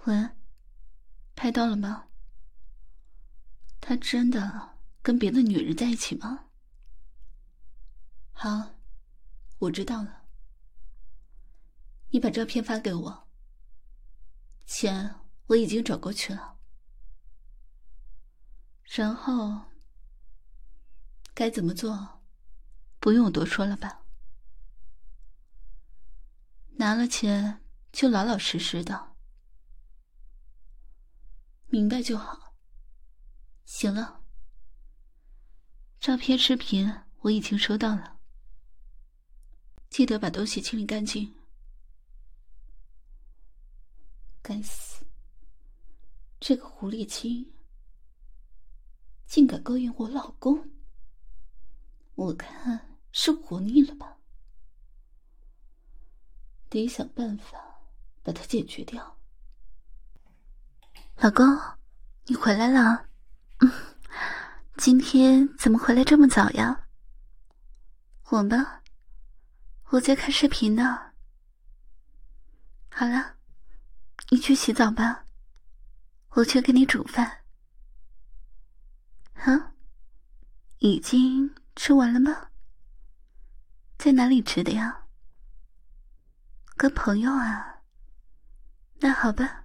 喂，拍到了吗？他真的跟别的女人在一起吗？好，我知道了。你把照片发给我，钱我已经转过去了。然后该怎么做，不用我多说了吧？拿了钱就老老实实的，明白就好。行了，照片、视频我已经收到了，记得把东西清理干净。该死，这个狐狸精竟敢勾引我老公，我看是活腻了吧，得想办法把它解决掉。老公，你回来了。今天怎么回来这么早呀？我吗？我在看视频呢。好了，你去洗澡吧，我去给你煮饭。啊？已经吃完了吗？在哪里吃的呀？跟朋友啊？那好吧，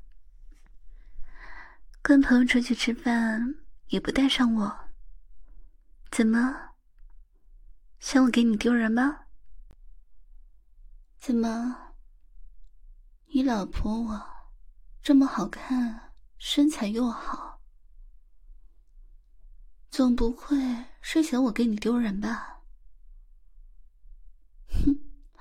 跟朋友出去吃饭也不带上我，怎么？想我给你丢人吗？怎么？你老婆我这么好看，身材又好，总不会是想我给你丢人吧？哼，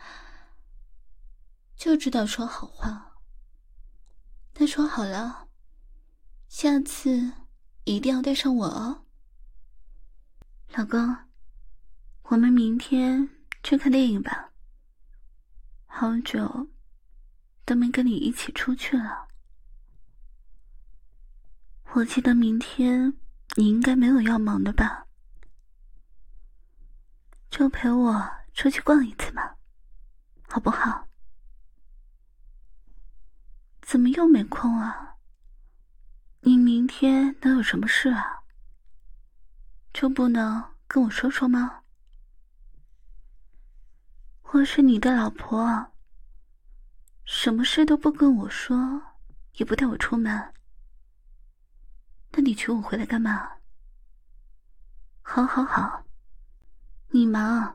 就知道说好话。那说好了，下次一定要带上我哦。老公，我们明天去看电影吧。好久都没跟你一起出去了。我记得明天你应该没有要忙的吧？就陪我出去逛一次嘛，好不好？怎么又没空啊？你明天能有什么事啊？就不能跟我说说吗？我是你的老婆，什么事都不跟我说，也不带我出门，那你娶我回来干嘛？好好好，你忙。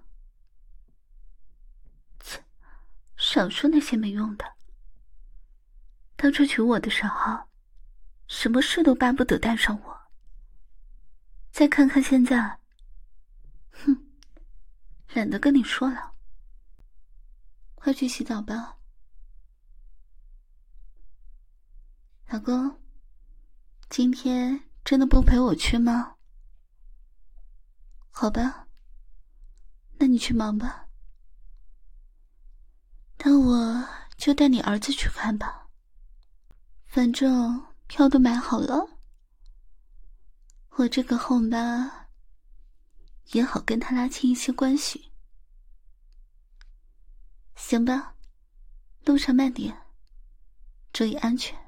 切，少说那些没用的。当初娶我的时候，什么事都巴不得带上我。再看看现在，哼，懒得跟你说了。快去洗澡吧。老公，今天真的不陪我去吗？好吧，那你去忙吧。那我就带你儿子去看吧，反正票都买好了，我这个后妈也好跟他拉近一些关系。行吧，路上慢点，注意安全。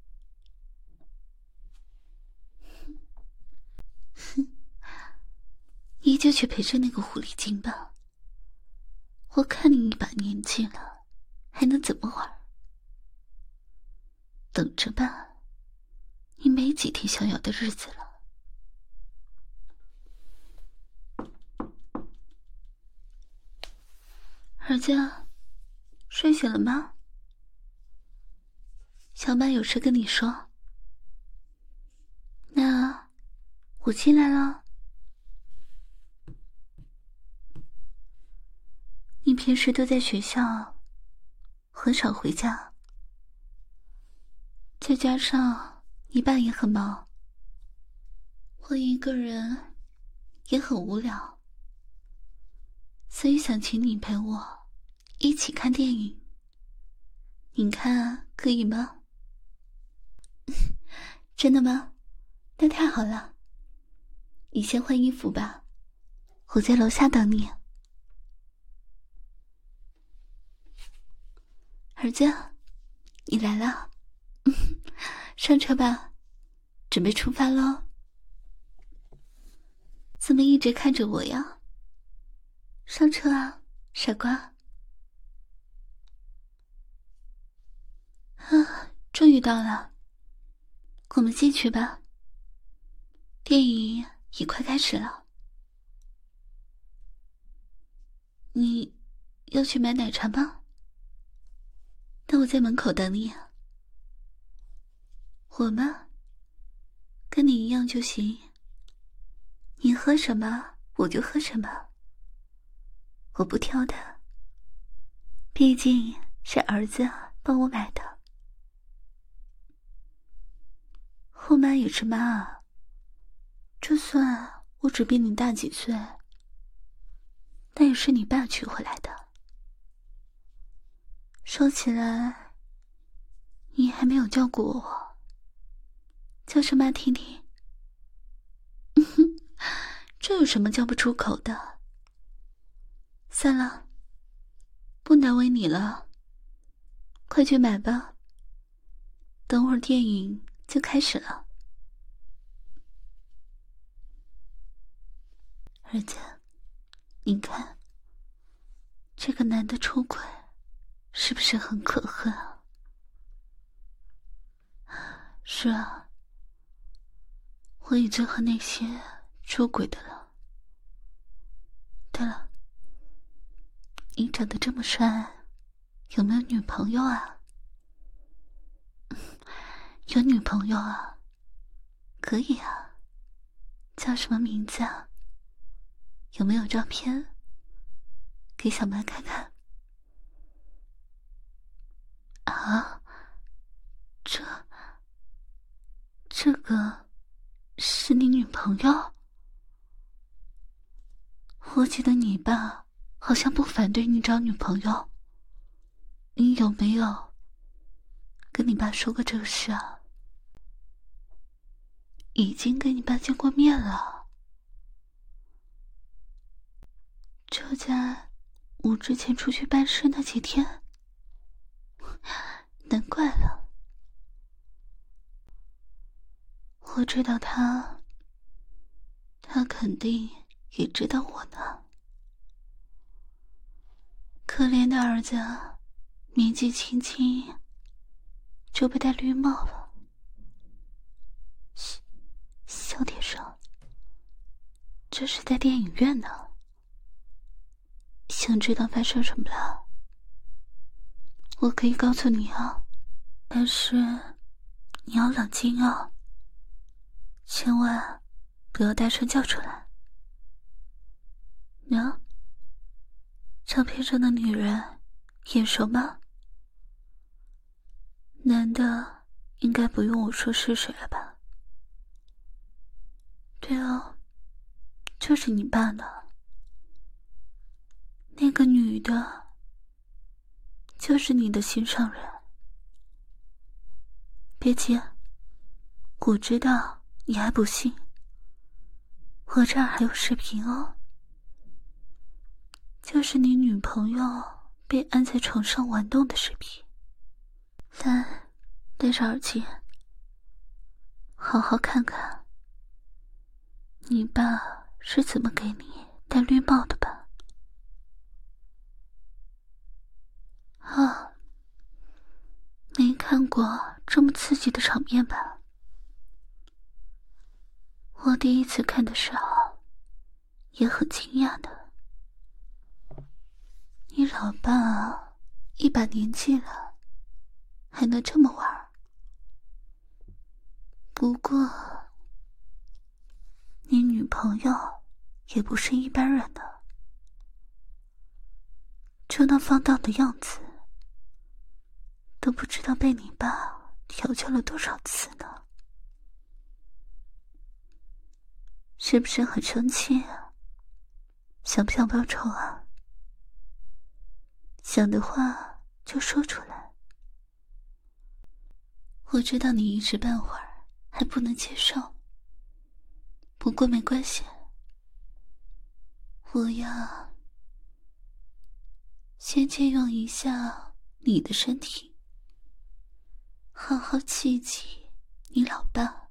你就去陪着那个狐狸精吧，我看你一把年纪了，还能怎么玩？等着吧，你没几天逍遥的日子了。儿子，睡醒了吗？小满有事跟你说。那我进来了。你平时都在学校，很少回家，再加上你爸也很忙，我一个人也很无聊，所以想请你陪我一起看电影，你看可以吗？真的吗？那太好了，你先换衣服吧，我在楼下等你。儿子，你来了。 上车吧，准备出发喽。怎么一直看着我呀？上车啊，傻瓜。啊，终于到了，我们进去吧。电影也快开始了。你要去买奶茶吗？那我在门口等你。我吗？跟你一样就行。你喝什么我就喝什么，我不挑的，毕竟是儿子帮我买的。后妈也是妈啊，就算我只比你大几岁，那也是你爸娶回来的。说起来，你还没有叫过我，叫声妈听听。这有什么叫不出口的？算了，不难为你了，快去买吧，等会儿电影就开始了。儿子，你看，这个男的出轨，是不是很可恨啊？是啊，我已经和那些出轨的了。对了，你长得这么帅，有没有女朋友啊？有女朋友啊？可以啊，叫什么名字啊？有没有照片？给小曼看看。啊，这个是你女朋友？我记得你爸好像不反对你找女朋友，你有没有跟你爸说过这个事啊？已经跟你爸见过面了，就在我之前出去办事那几天。难怪了，我知道他肯定也知道我呢。可怜的儿子，年纪轻轻就被戴绿帽了。小铁生，这是在电影院呢。想知道发生什么了？我可以告诉你啊，但是你要冷静哦，千万不要大声叫出来。喏，照片上的女人眼熟吗？男的应该不用我说是谁了吧？对哦，就是你爸呢。那个女的就是你的心上人。别急，我知道你还不信，我这儿还有视频哦，就是你女朋友被按在床上玩弄的视频。来，戴上耳机，好好看看你爸是怎么给你戴绿帽的吧。啊，没看过这么刺激的场面吧？我第一次看的时候也很惊讶的。你老爸一把年纪了，还能这么玩？不过你女朋友也不是一般人的，就那放荡的样子，都不知道被你爸调教了多少次呢。是不是很生气啊？想不想报仇啊？想的话就说出来。我知道你一时半会儿还不能接受，不过没关系，我要先借用一下你的身体，好好气气你老爸，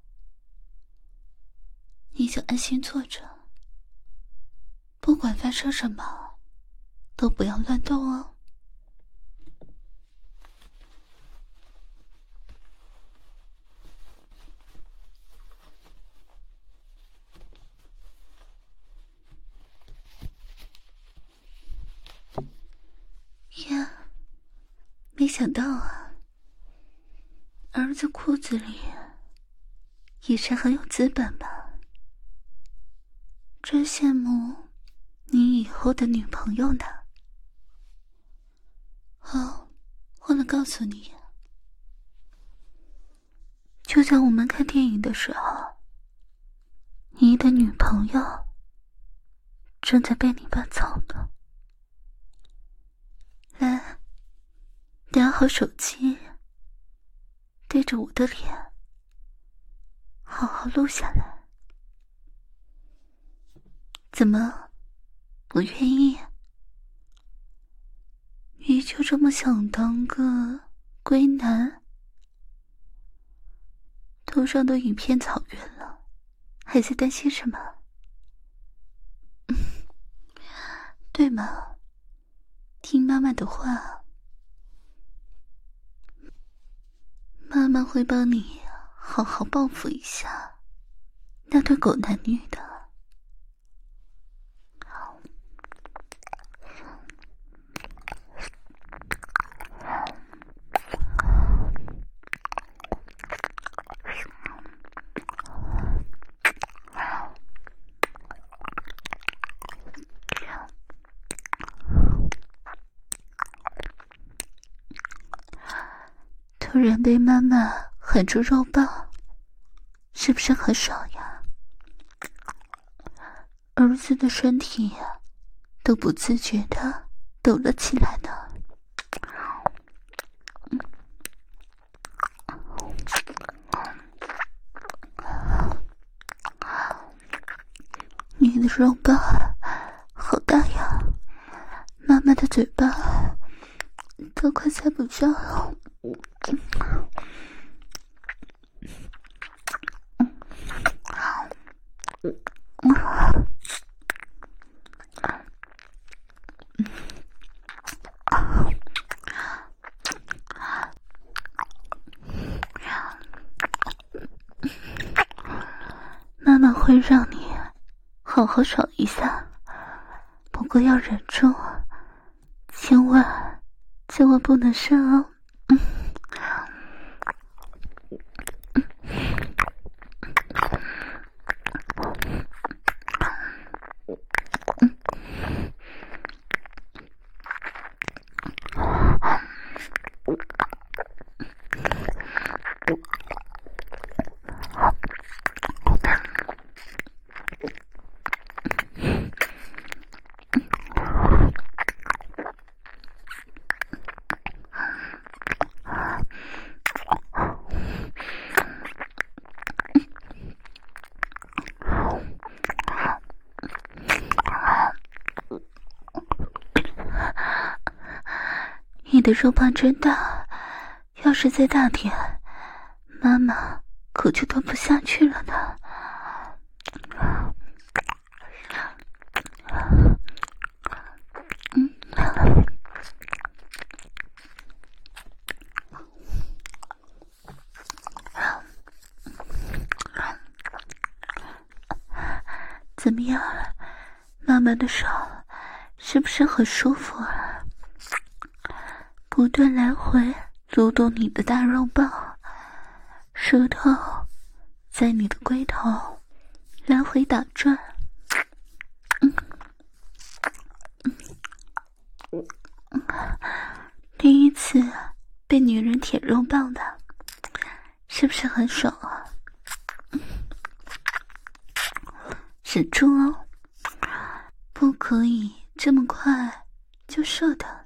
你就安心坐着，不管发生什么，都不要乱动哦。呀，没想到啊，儿子裤子里也是很有资本吧？真羡慕你以后的女朋友呢。哦，忘了告诉你，就在我们看电影的时候，你的女朋友正在被你拔草呢。来，拿好手机，对着我的脸，好好录下来。怎么，不愿意？你就这么想当个龟男？头上都一片草原了，还在担心什么？对吗？听妈妈的话，妈妈会帮你好好报复一下那对狗男女的。突然被妈妈喊出肉棒，是不是很爽呀？儿子的身体都不自觉地抖了起来呢。你的肉棒好大呀，妈妈的嘴巴都快塞不下了。妈妈会让你好好爽一下，不过要忍住，千万不能射哦。你的肉棒真大，要是再大点，妈妈可就吞不下去了呢。怎么样，妈妈的手是不是很舒服啊？不断来回撸动你的大肉棒，舌头在你的龟头来回打转。第一次被女人舔肉棒的，是不是很爽啊？忍住哦，不可以这么快就射的。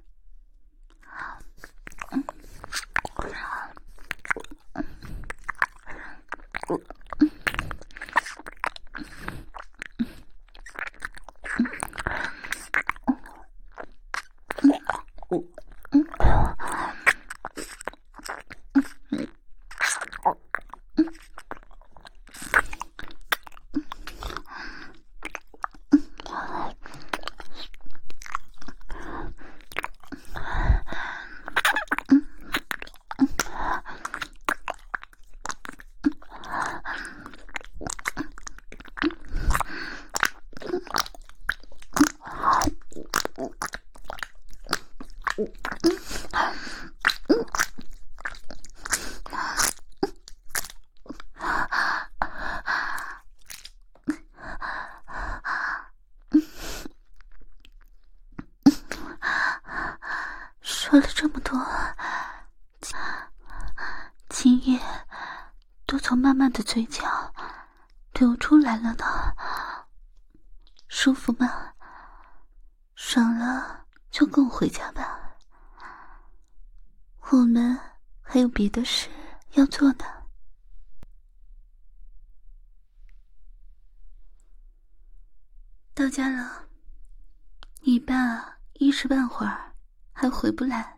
说了这么多，精液都从慢慢的嘴角流出来了呢。舒服吗？爽了就跟我回家吧，我们还有别的事要做呢。到家了，你爸一时半会儿还回不来。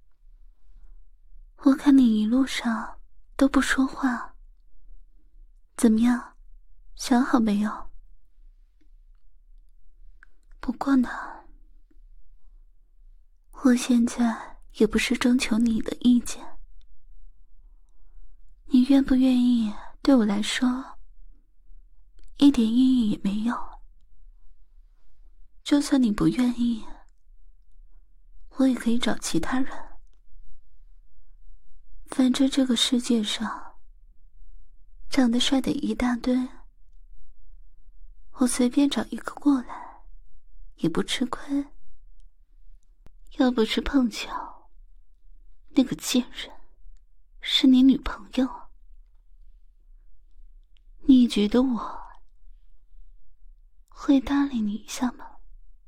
我看你一路上都不说话，怎么样？想好没有？不过呢，我现在也不是征求你的意见，你愿不愿意对我来说一点意义也没有。就算你不愿意，我也可以找其他人。反正这个世界上长得帅的一大堆，我随便找一个过来也不吃亏。要不是碰巧那个贱人是你女朋友，你觉得我会搭理你一下吗？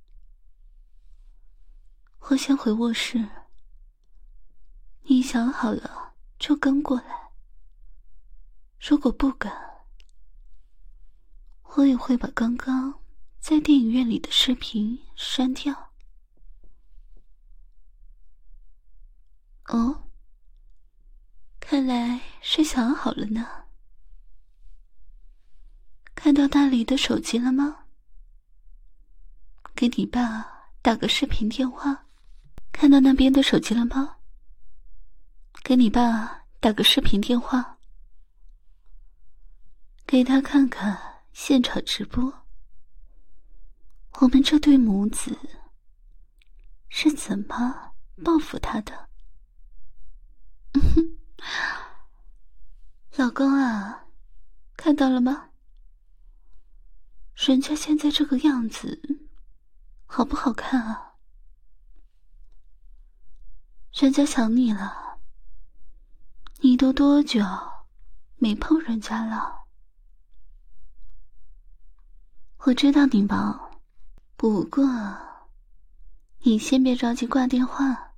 我先回卧室，你想好了就跟过来。如果不敢，我也会把刚刚在电影院里的视频删掉。哦，看来是想好了呢。看到大黎的手机了吗？给你爸打个视频电话。看到那边的手机了吗？给你爸打个视频电话，给他看看现场直播，我们这对母子是怎么报复他的。老公啊，看到了吗？人家现在这个样子好不好看啊？人家想你了，你都多久没碰人家了？我知道你忙，不过你先别着急挂电话，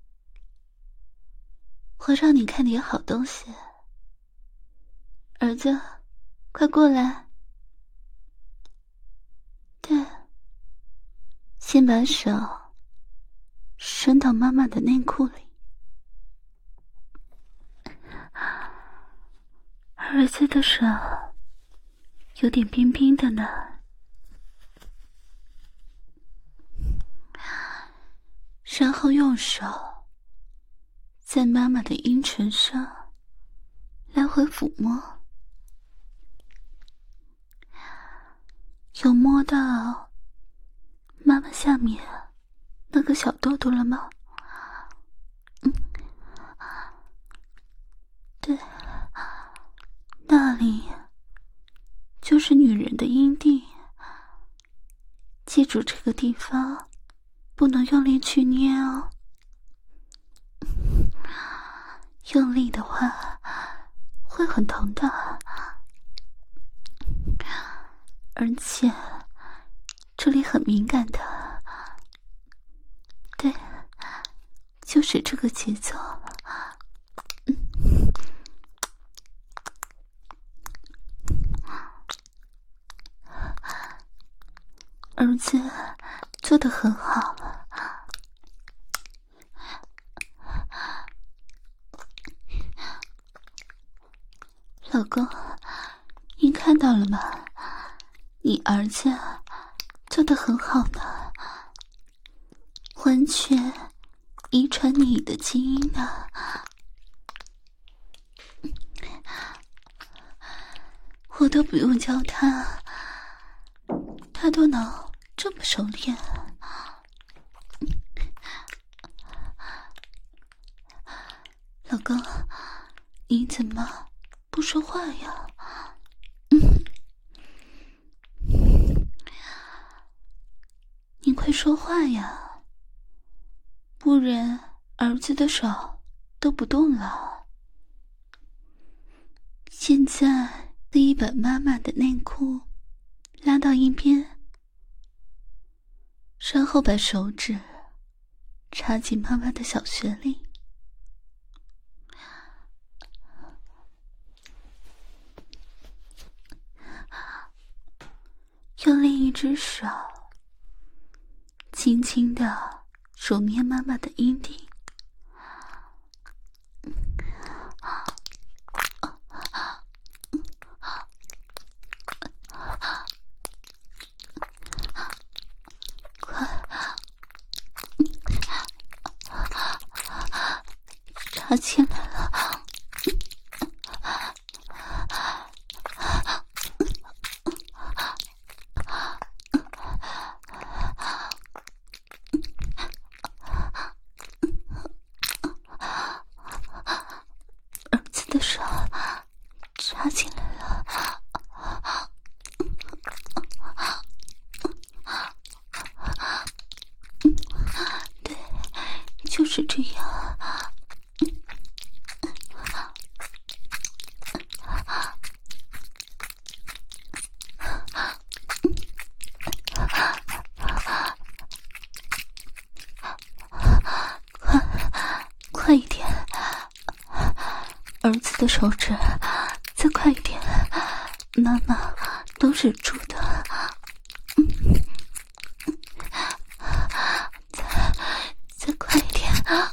我让你看点好东西。儿子，快过来。对，先把手伸到妈妈的内裤里。儿子的手有点冰冰的呢，然后用手在妈妈的阴唇上来回抚摸，有摸到妈妈下面那个小痘痘了吗？对，那里就是女人的阴蒂，记住这个地方不能用力去捏哦，用力的话会很疼的，而且这里很敏感的。对，就是这个节奏。儿子做得很好。老公，你看到了吗？你儿子做得很好呢，完全遗传你的基因呢。我都不用教他，他都能这么熟练。 老公，你怎么不说话呀？你快说话呀，不然儿子的手都不动了。现在可以把妈妈的内裤拉到一边，然后把手指插进妈妈的小穴里。用另一只手轻轻地揉捏妈妈的阴蒂，快插进来了。的手插进来了，对，就是这样。快一点，儿子的手指，再快一点，妈妈都忍住的。再快一点。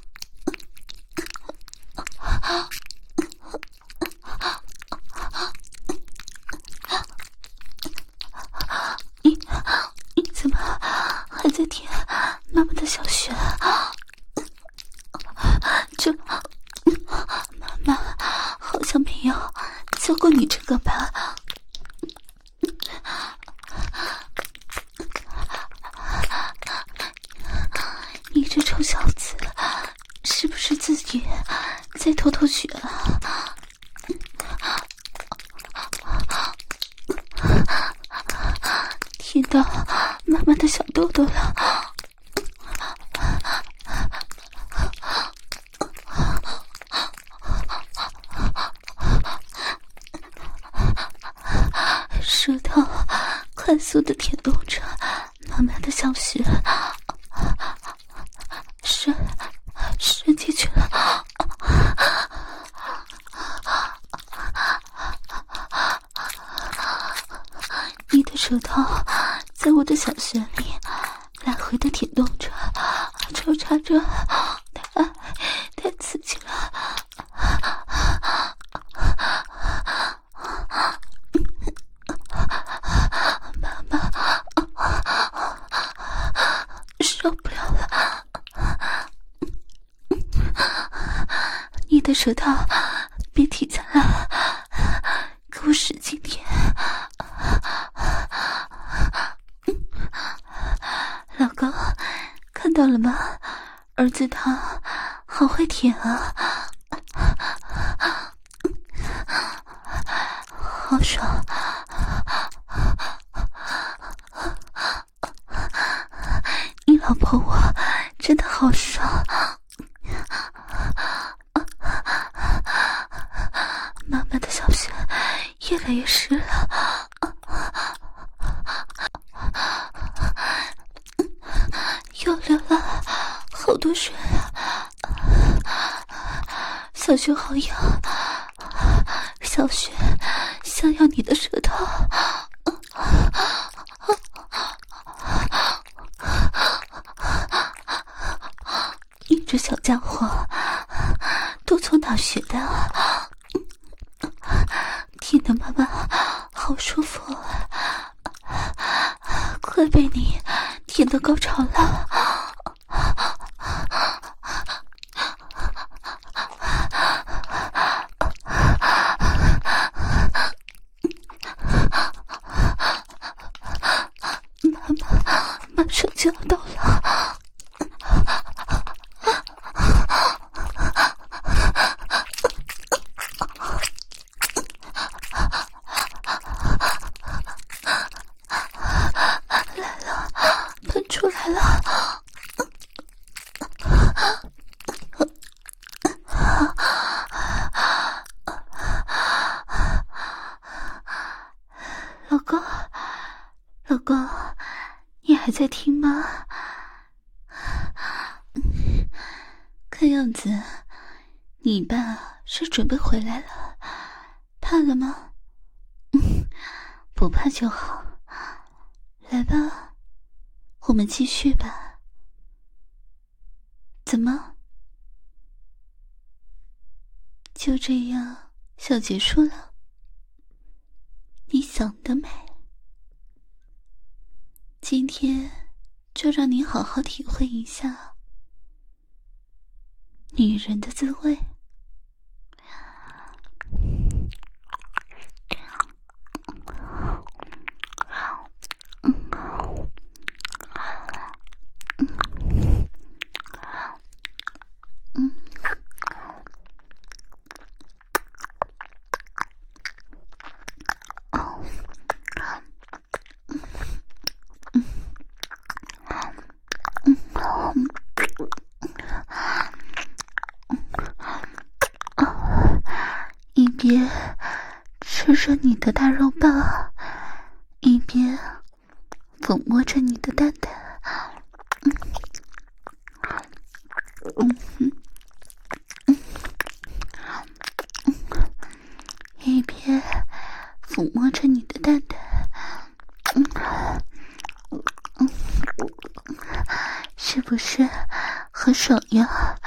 你怎么还在舔妈妈的小穴？这妈妈好像没有教过你这个吧？你这臭小子，是不是自己在偷偷学啊？听到妈妈的小豆豆了。舌头快速地舔动着妈妈的小穴，伸进去了。你的舌头在我的小穴里来回地舔动着，抽插着，太刺激了。妈妈受不了了，你的舌头别停下来，给我使劲点。老公，看到了吗？儿子他好会舔啊，好爽。你老婆我真的好爽。妈妈的小穴越来越湿了，又流了好多水啊！小穴好痒，小穴想要你的舌头。你这小家伙都从哪学的啊？听得妈妈好舒服啊，快被你舔到高潮了。妈妈马上就要到了。 老公，你还在听吗？看样子你爸是准备回来了，怕了吗？不怕就好。来吧，我们继续吧。怎么？就这样小结束了？你想得美。今天就让你好好体会一下女人的滋味。一边吃着你的大肉棒，一边抚摸着你的蛋蛋。一边抚摸着你的蛋蛋。是不是很爽呀？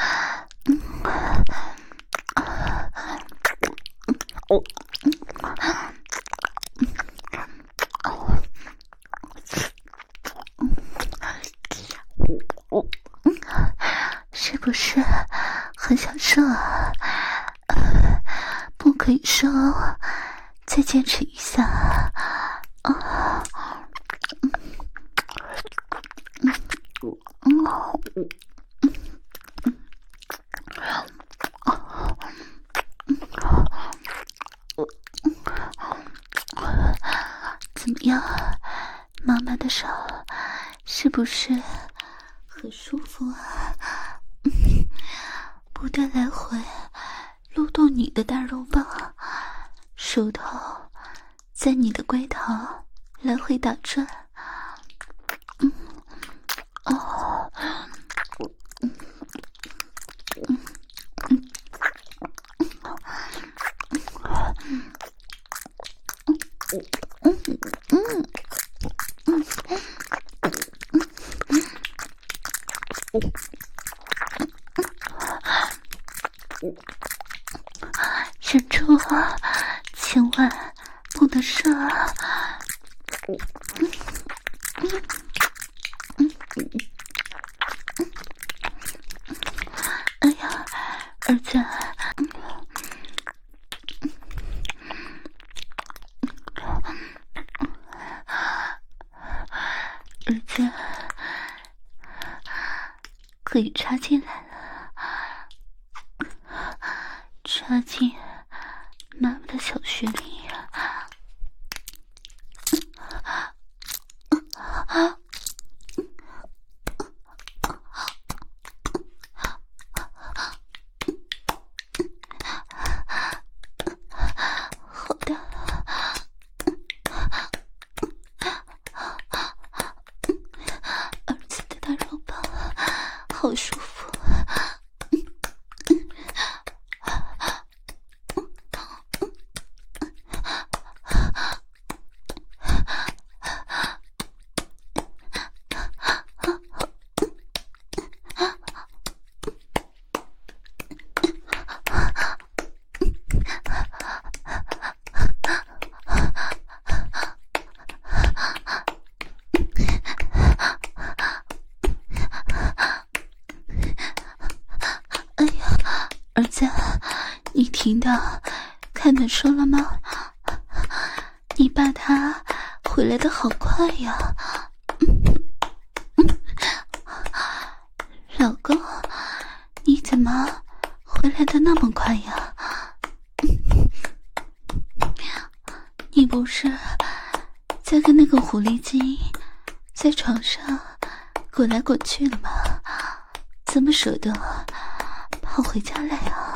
是不是很想射啊？不可以射哦，再坚持一下啊！怎么样，妈妈的手是不是很舒服啊？不断来回撸动你的大肉棒，手头在你的龟头来回打转。忍住啊，千万不能射啊！哎呀，儿子，儿子可以插进来了，插进妈妈的小穴里呀！好的，儿子的大肉棒好舒服。儿子，你听到看得出了吗？你爸他回来的好快呀！老公，你怎么回来的那么快呀？你不是在跟那个狐狸精在床上滚来滚去了吗？怎么舍得跑回家来啊？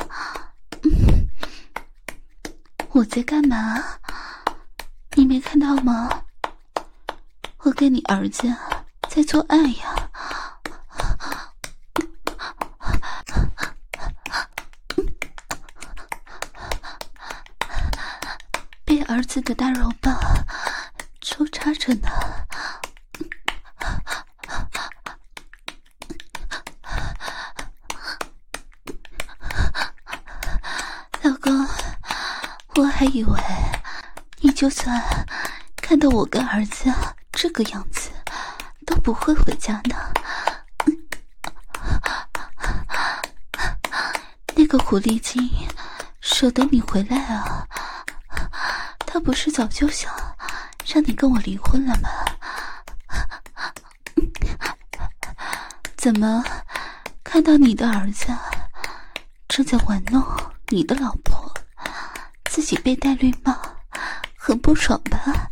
我在干嘛？你没看到吗？ 我跟你儿子在做爱呀。被儿子的大肉棒抽插着呢。老公，我还以为你就算看到我跟儿子这个样子都不会回家呢。那个狐狸精舍得你回来啊，他不是早就想让你跟我离婚了吗？怎么看到你的儿子正在玩弄你的老婆，自己被戴绿帽，很不爽吧？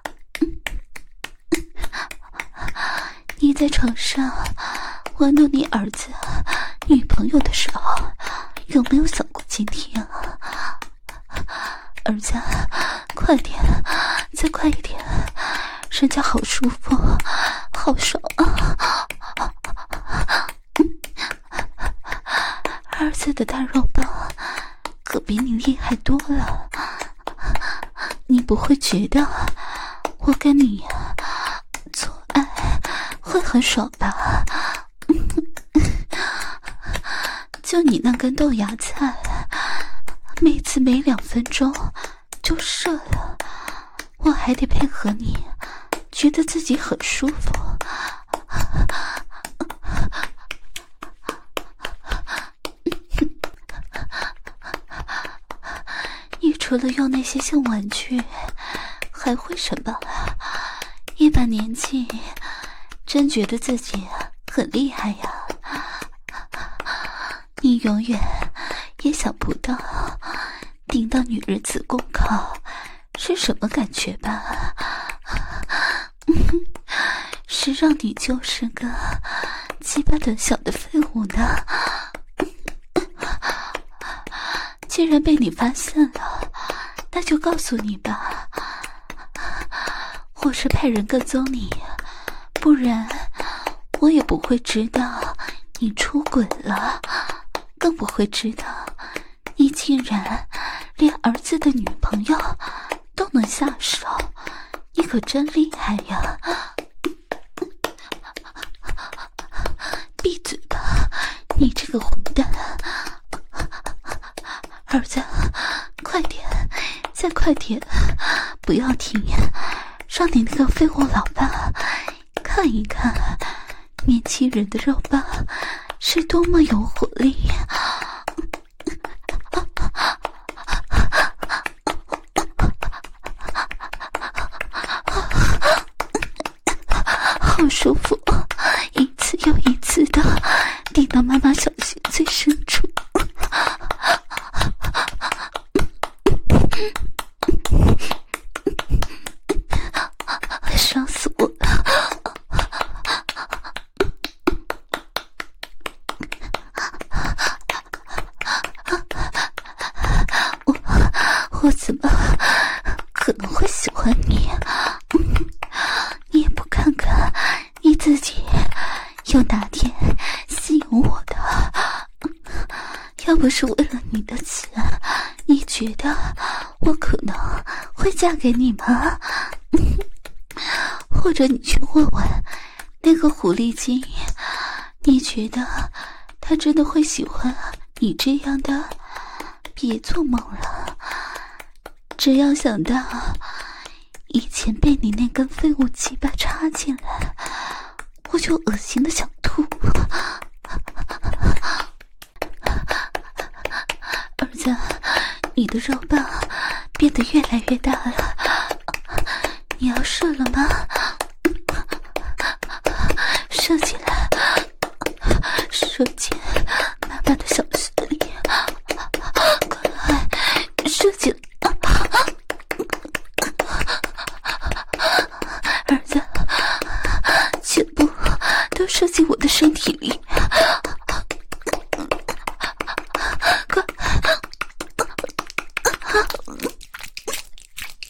你在床上玩弄你儿子女朋友的时候，有没有想过今天啊？儿子，快点，再快一点，人家好舒服，好爽啊！儿子的大肉棒可比你厉害多了，你不会觉得我跟你做爱会很爽吧？就你那根豆芽菜，每次没2分钟就射了，我还得配合你，觉得自己很舒服。你除了用那些像玩具，还会什么？一把年纪，真觉得自己很厉害呀！你永远也想不到顶到女人子宫口是什么感觉吧？是让你就是个鸡巴短小的废物呢？既然被你发现了，那就告诉你吧，我是派人跟踪你，不然我也不会知道你出轨了，更不会知道你竟然连儿子的女朋友都能下手，你可真厉害呀！闭嘴吧，你这个混蛋！儿子，快点，再快点，不要停，让你那个废物老爸看一看年轻人的肉棒是多么有活力。好舒服，一次又一次的顶到妈妈小穴最深处。伤死我了！我怎么可能会喜欢你？你也不看看你自己有哪天吸引我的？要不是为了你的钱，你觉得我可能会嫁给你吗？或者你去问问那个狐狸精，你觉得他真的会喜欢你这样的？别做梦了，只要想到以前被你那根废物鸡巴插进来，我就恶心的想吐。儿子，你的肉棒变得越来越大了，你要射了吗？射起来，射进妈妈的小穴里，快来，射进来！儿子，全部都射进我的身体里，快！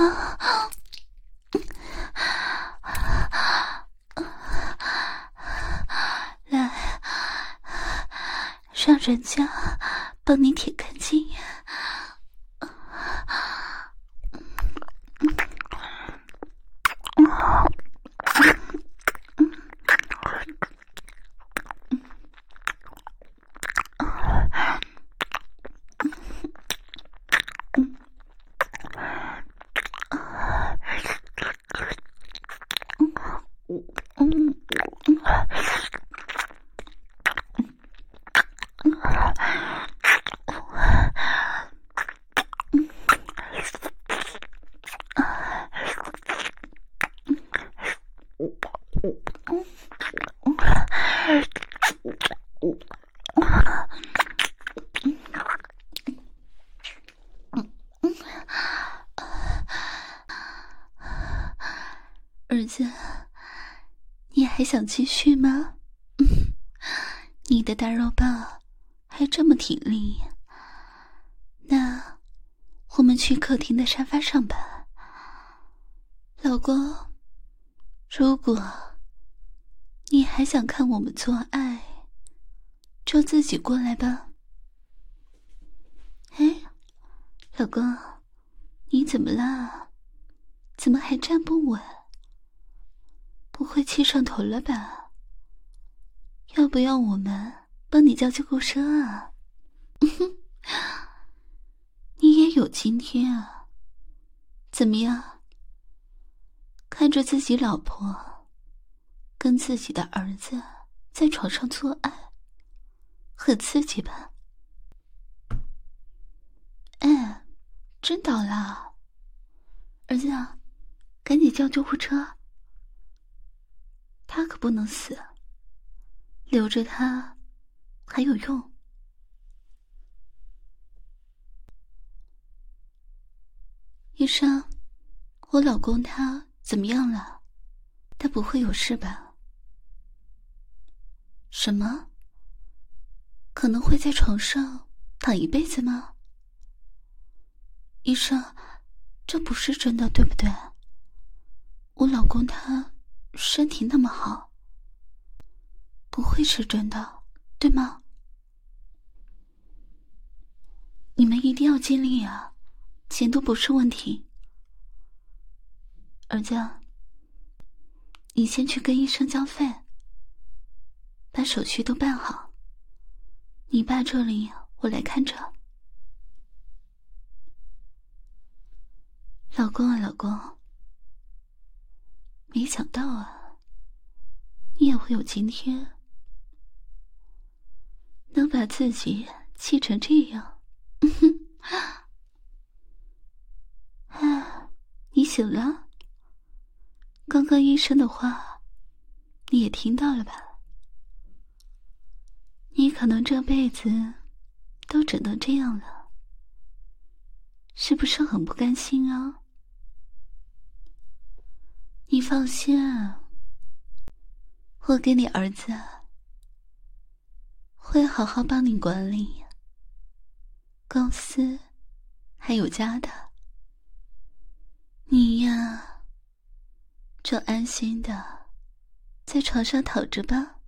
来，让人家帮你舔干净。儿子，你还想继续吗？你的大肉棒还这么挺立，那我们去客厅的沙发上吧。老公，如果你还想看我们做爱，就自己过来吧。哎，老公，你怎么啦？怎么还站不稳？不会气上头了吧？要不要我们帮你叫救护车啊？你也有今天啊？怎么样？看着自己老婆跟自己的儿子在床上做爱，很刺激吧？哎，真倒了！儿子啊，赶紧叫救护车。他可不能死，留着他还有用。医生，我老公他怎么样了？他不会有事吧？什么？可能会在床上躺一辈子吗？医生，这不是真的，对不对？我老公他身体那么好，不会是真的，对吗？你们一定要尽力啊，钱都不是问题。儿子，你先去跟医生交费，把手续都办好。你爸这里我来看着。老公啊，老公，没想到啊，你也会有今天，能把自己气成这样。啊，你醒了？刚刚医生的话你也听到了吧？你可能这辈子都只能这样了，是不是很不甘心啊？你放心啊，我给你儿子会好好帮你管理公司还有家的。你呀，就安心的在床上躺着吧。